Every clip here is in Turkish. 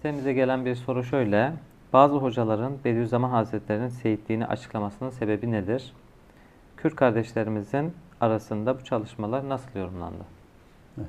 Sitemize gelen bir soru şöyle. Bazı hocaların Bediüzzaman Hazretleri'nin seyitliğini açıklamasının sebebi nedir? Kürt kardeşlerimizin arasında bu çalışmalar nasıl yorumlandı? Evet.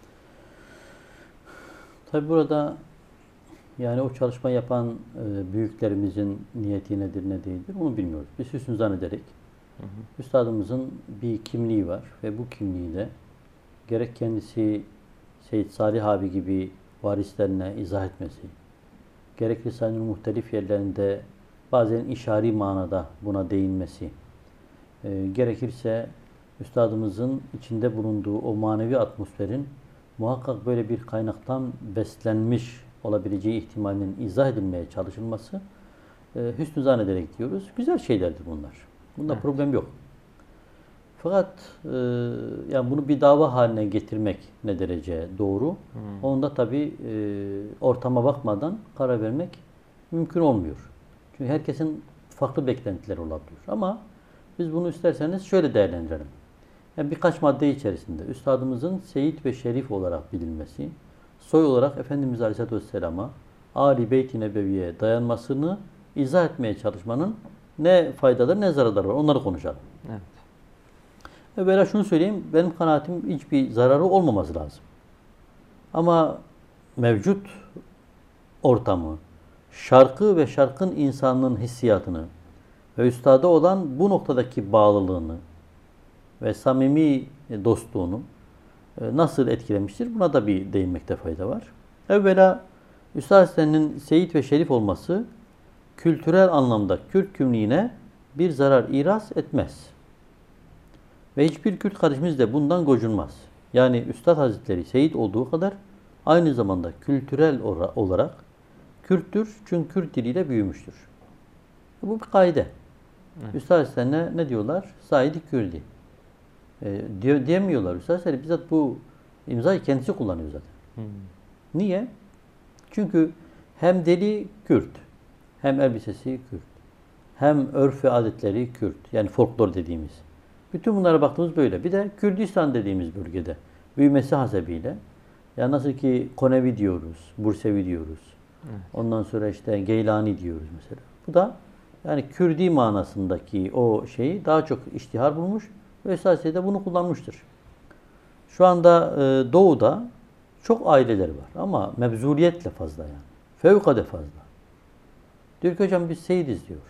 Tabi burada yani o çalışma yapan büyüklerimizin niyeti nedir ne değildir onu bilmiyoruz. Biz hüsnü zannederek üstadımızın bir kimliği var ve bu kimliği de gerek kendisi Seyyid Salih abi gibi varislerine izah etmesi, gerek Risale-i Nur muhtelif yerlerinde bazen işari manada buna değinmesi, gerekirse üstadımızın içinde bulunduğu o manevi atmosferin muhakkak böyle bir kaynaktan beslenmiş olabileceği ihtimalinin izah edilmeye çalışılması hüsnü zannederek diyoruz. Güzel şeylerdir bunlar. Bunda problem yok. Fakat yani bunu bir dava haline getirmek ne derece doğru? Onda tabii ortama bakmadan karar vermek mümkün olmuyor. Çünkü herkesin farklı beklentileri olabilir. Ama biz bunu isterseniz şöyle değerlendirelim. Yani birkaç madde içerisinde üstadımızın Seyyid ve Şerif olarak bilinmesi, soy olarak Efendimiz Aleyhisselatü Vesselam'a, Ali Beyt-i Nebevi'ye dayanmasını izah etmeye çalışmanın ne faydaları ne zararları var. Onları konuşalım. Evet. Evvela şunu söyleyeyim, benim kanaatim hiçbir zararı olmaması lazım. Ama mevcut ortamı, şarkı ve şarkın insanlığın hissiyatını ve üstada olan bu noktadaki bağlılığını ve samimi dostluğunu nasıl etkilemiştir? Buna da bir değinmekte fayda var. Evvela Üstad Hazretleri'nin Seyyid ve Şerif olması kültürel anlamda Kürt kimliğine bir zarar iraz etmez. Ve hiçbir Kürt kardeşimiz de bundan gocunmaz. Yani Üstad Hazretleri Seyyid olduğu kadar aynı zamanda kültürel olarak Kürttür. Çünkü Kürt diliyle büyümüştür. Bu bir kaide. Evet. Üstad Hazretlerine ne diyorlar? Said-i Kürdi. Diyemiyorlar. Üstad Hazretleri bizzat bu imzayı kendisi kullanıyor zaten. Niye? Çünkü hem dili Kürt, hem elbisesi Kürt, hem örf ve adetleri Kürt. Yani folklor dediğimiz. Bütün bunlara baktığımız böyle. Bir de Kürdistan dediğimiz bölgede büyümesi hasebiyle yani nasıl ki Konevi diyoruz, Bursevi diyoruz. Evet. Ondan sonra işte Geylani diyoruz mesela. Bu da yani Kürdi manasındaki o şeyi daha çok iştihar bulmuş ve esasında bunu kullanmıştır. Şu anda Doğu'da çok aileler var ama mevzuliyetle fazla yani. Fevkalade fazla. Diyor ki hocam biz Seyidiz diyor.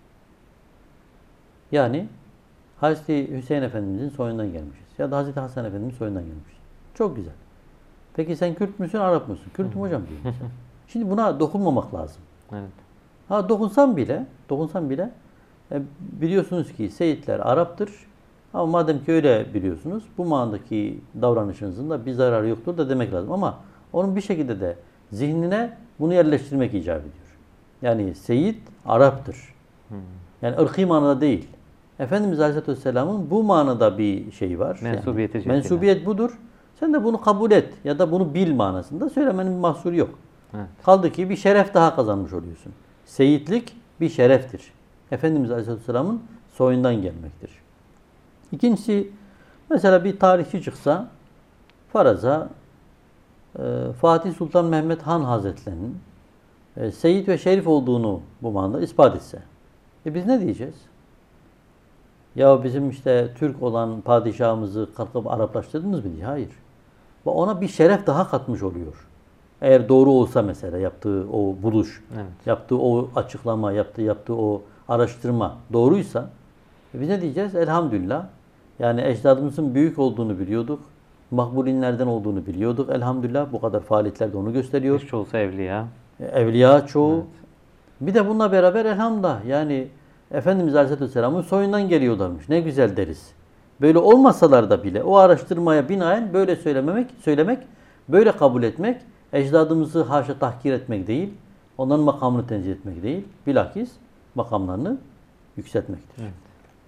Yani Hazreti Hüseyin Efendimizin soyundan gelmişiz. Ya da Hazreti Hasan Efendimizin soyundan gelmişiz. Çok güzel. Peki sen Kürt müsün, Arap mısın? Kürt'üm hocam diyor mesela. Şimdi buna dokunmamak lazım. Evet. Ha dokunsam bile biliyorsunuz ki Seyitler Arap'tır. Ama madem ki öyle biliyorsunuz, bu manadaki davranışınızın da bir zararı yoktur da demek lazım. Ama onun bir şekilde de zihnine bunu yerleştirmek icap ediyor. Yani Seyit Arap'tır. Yani ırkî manada değil. Efendimiz Aleyhisselatü Vesselam'ın bu manada bir şey var. Mensubiyeti yani, mensubiyet budur. Sen de bunu kabul et ya da bunu bil manasında söylemenin bir mahsuru yok. Evet. Kaldı ki bir şeref daha kazanmış oluyorsun. Seyitlik bir şereftir. Efendimiz Aleyhisselatü Vesselam'ın soyundan gelmektir. İkincisi, mesela bir tarihçi çıksa faraza Fatih Sultan Mehmet Han Hazretleri'nin Seyyid ve Şerif olduğunu bu manada ispat etse. Biz ne diyeceğiz? Ya bizim işte Türk olan padişahımızı kalkıp Araplaştırdınız mı diye. Hayır. Ona bir şeref daha katmış oluyor. Eğer doğru olsa mesela yaptığı o buluş, evet, yaptığı o açıklama, yaptığı o araştırma doğruysa biz ne diyeceğiz? Elhamdülillah. Yani ecdadımızın büyük olduğunu biliyorduk. Makbulinlerden olduğunu biliyorduk. Elhamdülillah bu kadar faaliyetler de onu gösteriyor. Hiç olsa evliya. Evliya çoğu. Evet. Bir de bununla beraber elhamdülillah yani Efendimiz Aleyhisselatü Vesselam'ın soyundan geliyorlarmış. Ne güzel deriz. Böyle olmasalar da bile o araştırmaya binaen böyle söylemek, böyle kabul etmek, ecdadımızı haşa tahkir etmek değil, onların makamını tenzih etmek değil, bilakis makamlarını yükseltmektir. Evet.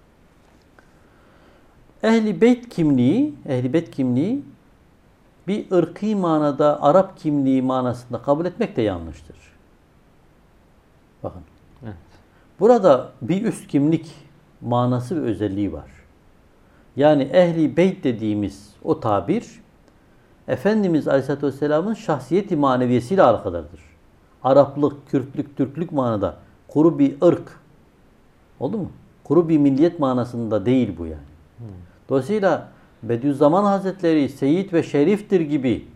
Ehl-i Beyt kimliği bir ırkî manada Arap kimliği manasında kabul etmek de yanlıştır. Bakın. Evet. Burada bir üst kimlik manası ve özelliği var. Yani Ehl-i Beyt dediğimiz o tabir Efendimiz Aleyhisselatü Vesselam'ın şahsiyeti maneviyesiyle alakadardır. Araplık, Kürtlük, Türklük manada kuru bir ırk. Oldu mu? Kuru bir milliyet manasında değil bu yani. Dolayısıyla Bediüzzaman Hazretleri Seyyid ve Şeriftir gibi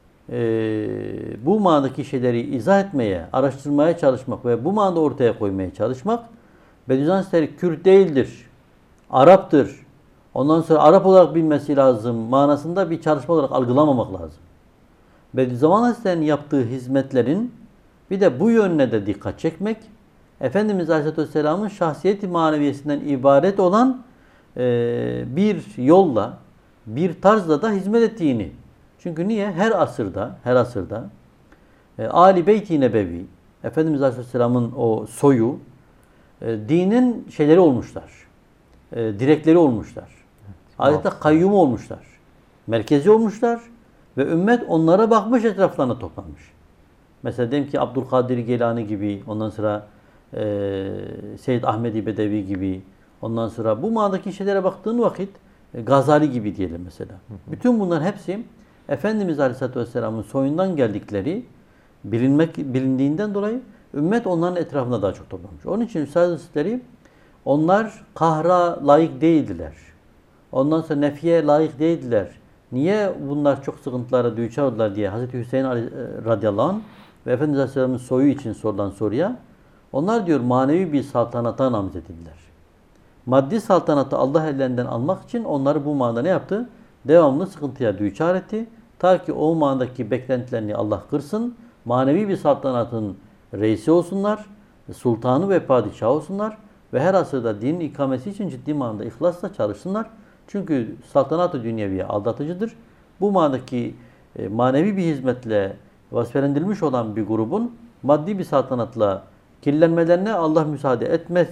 bu manadaki şeyleri izah etmeye, araştırmaya çalışmak ve bu manada ortaya koymaya çalışmak, Bediüzzaman Hazretleri Kürt değildir, Arap'tır. Ondan sonra Arap olarak bilmesi lazım manasında bir çalışma olarak algılamamak lazım. Bediüzzaman Hazretleri'nin yaptığı hizmetlerin bir de bu yönüne de dikkat çekmek, Efendimiz Aleyhisselatü Vesselam'ın şahsiyeti maneviyesinden ibaret olan bir yolla, bir tarzla da hizmet ettiğini. Çünkü niye? Her asırda Ali Beyt-i Nebevi, Efendimiz Aleyhisselam'ın o soyu, dinin şeyleri olmuşlar. Direkleri olmuşlar. Adeta kayyumu olmuşlar. Merkezi olmuşlar ve ümmet onlara bakmış, etraflarına toplanmış. Mesela diyelim ki Abdülkadir Geylani gibi, ondan sonra Seyyid Ahmed-i Bedevi gibi, ondan sonra bu manadaki şeylere baktığın vakit Gazali gibi diyelim mesela. Bütün bunlar hepsi Efendimiz Aleyhisselatü Vesselam'ın soyundan geldikleri bilindiğinden dolayı ümmet onların etrafında daha çok toplanmış. Onun için Üstad Hazretleri onlar kahra layık değildiler. Ondan sonra nefiye layık değildiler. Niye bunlar çok sıkıntılara düçar oldular diye Hazreti Hüseyin radıyallahu anh ve Efendimiz Aleyhisselam'ın soyu için sorulan soruya onlar diyor manevi bir saltanata namzet edildiler. Maddi saltanatı Allah ellerinden almak için onları bu manada ne yaptı? Devamlı sıkıntıya düçar etti. Ta ki o manadaki beklentilerini Allah kırsın. Manevi bir saltanatın reisi olsunlar. Sultanı ve padişahı olsunlar. Ve her asırda dinin ikamesi için ciddi manada ihlasla çalışsınlar. Çünkü saltanat-ı dünyeviye aldatıcıdır. Bu manadaki manevi bir hizmetle vasfelendirilmiş olan bir grubun maddi bir saltanatla kirlenmelerine Allah müsaade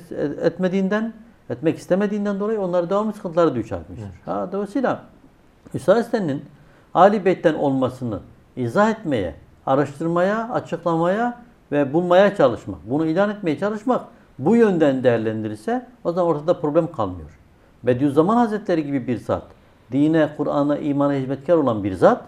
etmek istemediğinden dolayı onları devamlı sıkıntılara düçar etmiştir. Evet. Dolayısıyla Üstad Hazretleri'nin Ali Beyt'ten olmasını izah etmeye, araştırmaya, açıklamaya ve bulmaya çalışmak, bunu ilan etmeye çalışmak bu yönden değerlendirirse o zaman ortada problem kalmıyor. Bediüzzaman Hazretleri gibi bir zat, dine, Kur'an'a, imana hizmetkar olan bir zat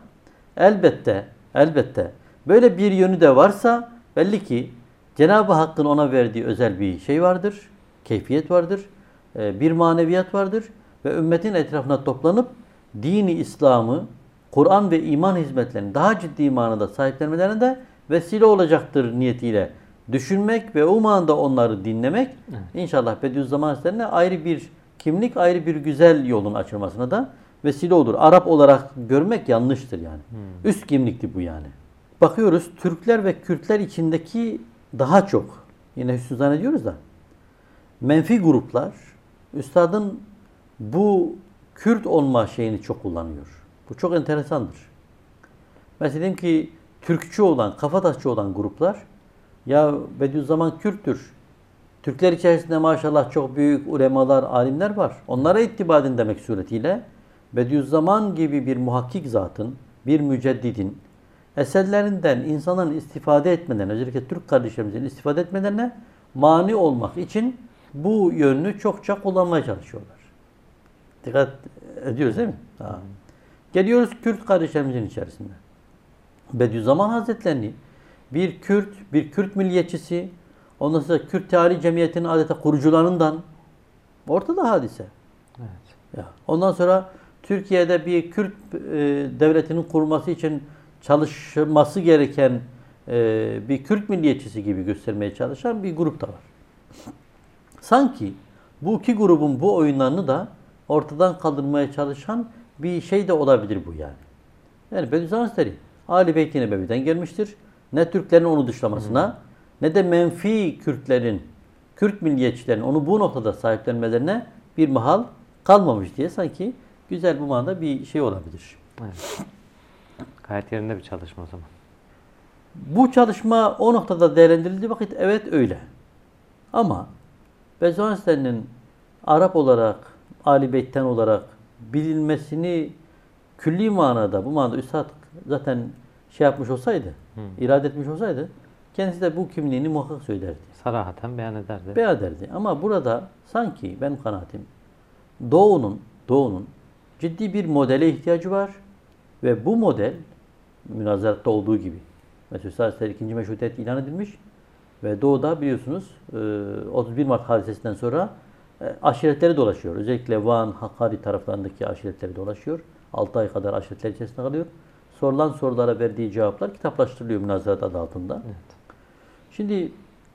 elbette böyle bir yönü de varsa belli ki Cenab-ı Hakk'ın ona verdiği özel bir şey vardır, keyfiyet vardır, bir maneviyat vardır ve ümmetin etrafına toplanıp dini İslam'ı, Kur'an ve iman hizmetlerini daha ciddi manada sahiplenmelerine de vesile olacaktır niyetiyle düşünmek ve o manada onları dinlemek inşallah Bediüzzaman Hazretleri'ne ayrı bir kimlik, ayrı bir güzel yolun açılmasına da vesile olur. Arap olarak görmek yanlıştır yani. Üst kimlikti bu yani. Bakıyoruz Türkler ve Kürtler içindeki daha çok, yine hüsnü zannediyoruz da, menfi gruplar üstadın bu Kürt olma şeyini çok kullanıyor. Bu çok enteresandır. Mesela diyelim ki Türkçü olan, kafatasçı olan gruplar ya Bediüzzaman Kürttür. Türkler içerisinde maşallah çok büyük ulemalar, alimler var. Onlara ittiba edin demek suretiyle Bediüzzaman gibi bir muhakkik zatın, bir müceddidin eserlerinden insanların istifade etmeden, özellikle Türk kardeşlerimizin istifade etmelerine mani olmak için bu yönünü çokça kullanmaya çalışıyorlar. Dikkat ediyoruz değil mi? Geliyoruz Kürt kardeşlerimizin içerisinde. Bediüzzaman Hazretlerini bir Kürt milliyetçisi, ondan sonra Kürt Teali Cemiyeti'nin adeta kurucularından ortada hadise. Evet. Ya, ondan sonra Türkiye'de bir Kürt devletinin kurulması için çalışması gereken bir Kürt milliyetçisi gibi göstermeye çalışan bir grup da var. Sanki bu iki grubun bu oyunlarını da ortadan kaldırmaya çalışan bir şey de olabilir bu yani. Yani Bediüzzaman Hazretleri Ali Beyt-i Nebevi'den gelmiştir. Ne Türklerin onu dışlamasına ne de menfi Kürtlerin, Kürt milliyetçilerin onu bu noktada sahiplenmelerine bir mahal kalmamış diye sanki güzel bu manada bir şey olabilir. Evet. Gayet yerinde bir çalışma o zaman. Bu çalışma o noktada değerlendirildiği vakit evet öyle. Ama Bediüzzaman Hazretleri'nin Arap olarak, Ali Beyt'ten olarak bilinmesini külli manada, bu manada Üstad zaten şey yapmış olsaydı, irade etmiş olsaydı kendisi de bu kimliğini muhakkak söylerdi. Sarahaten beyan ederdi. Beyan ederdi. Ama burada sanki benim kanaatim Doğu'nun ciddi bir modele ihtiyacı var ve bu model münazaratta olduğu gibi Mesut Hazretleri 2. Meşrutiyet ilan edilmiş ve Doğu'da biliyorsunuz 31 Mart hadisesinden sonra aşiretleri dolaşıyor. Özellikle Van, Hakkari taraflarındaki aşiretleri dolaşıyor. 6 ay kadar aşiretler içerisinde kalıyor. Sorulan sorulara verdiği cevaplar kitaplaştırılıyor münazarat adı altında. Evet. Şimdi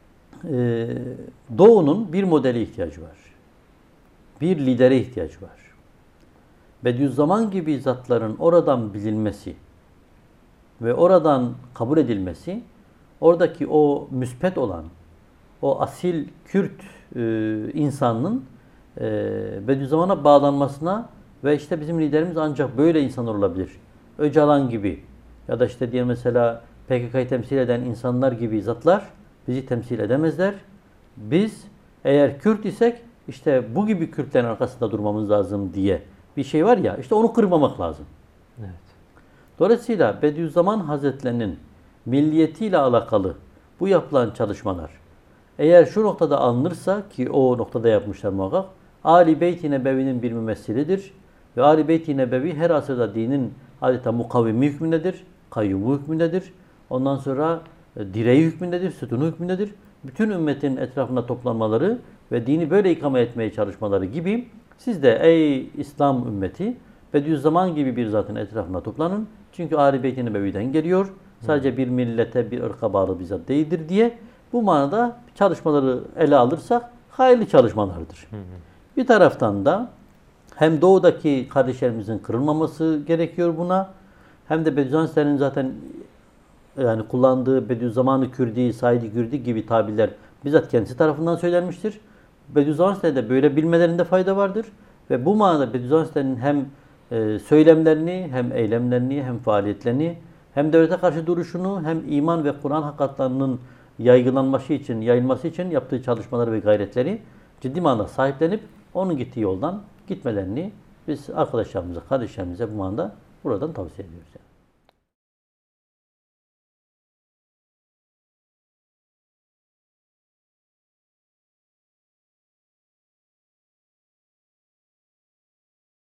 Doğu'nun bir modele ihtiyacı var. Bir lidere ihtiyacı var. Bediüzzaman gibi zatların oradan bilinmesi ve oradan kabul edilmesi, oradaki o müspet olan, o asil Kürt insanın Bediüzzaman'a bağlanmasına ve işte bizim liderimiz ancak böyle insanlar olabilir. Öcalan gibi ya da işte diye mesela PKK'yı temsil eden insanlar gibi zatlar bizi temsil edemezler. Biz eğer Kürt isek işte bu gibi Kürtlerin arkasında durmamız lazım diye bir şey var ya, işte onu kırmamak lazım. Evet. Dolayısıyla Bediüzzaman Hazretlerinin milliyetiyle alakalı bu yapılan çalışmalar eğer şu noktada alınırsa, ki o noktada yapmışlar muhakkak, Ali Beyt-i Nebevi'nin bir mümessilidir ve Ali Beyt-i Nebevi her asırda dinin adeta mukavvimi hükmündedir, kayyumu hükmündedir. Ondan sonra direği hükmündedir, sütunu hükmündedir. Bütün ümmetin etrafında toplanmaları ve dini böyle ikame etmeye çalışmaları gibi siz de ey İslam ümmeti Bediüzzaman gibi bir zatın etrafına toplanın. Çünkü Ali Beyt-i Nebevi'den geliyor. Sadece bir millete, bir ırka bağlı bir zat değildir diye bu manada çalışmaları ele alırsak hayırlı çalışmalardır. Bir taraftan da hem doğudaki kardeşlerimizin kırılmaması gerekiyor buna, hem de Bediüzzaman Hazretleri'nin zaten yani kullandığı Bediüzzaman-ı Kürdi, Said-i Kürdi gibi tabirler bizzat kendisi tarafından söylenmiştir. Bediüzzaman Hazretleri'de böyle bilmelerinde fayda vardır. Ve bu manada Bediüzzaman Hazretleri'nin hem söylemlerini, hem eylemlerini, hem faaliyetlerini, hem devlete karşı duruşunu, hem iman ve Kur'an hakikatlarının yaygılanması için, yayılması için yaptığı çalışmaları ve gayretleri ciddi manada sahiplenip onun gittiği yoldan gitmelerini biz arkadaşlarımıza, kardeşlerimize bu manada buradan tavsiye ediyoruz. Yani.